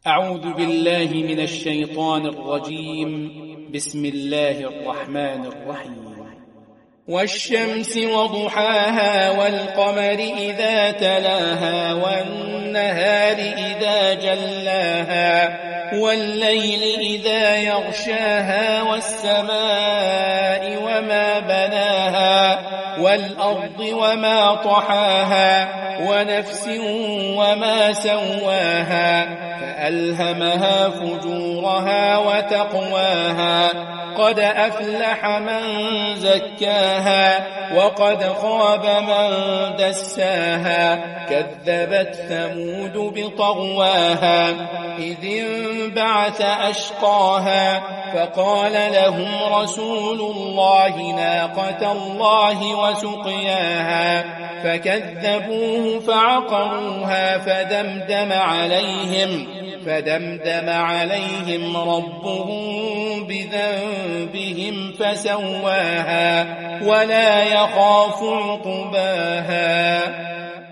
أعوذ بالله من الشيطان الرجيم. بسم الله الرحمن الرحيم. والشمس وضحاها والقمر إذا تلاها والنهار إذا جلاها والليل إذا يغشاها والسماء وما بناها والأرض وما طحاها ونفس وما سواها فألهمها فجورها وتقواها قد أفلح من زكاها وقد خاب من دساها كذبت ثمود بطغواها إذ انبعث أشقاها فقال لهم رسول الله ناقة الله وسقياها فكذبوه فعقروها فدمدم عليهم ربهم بذنبهم فسواها ولا يخاف عقباها.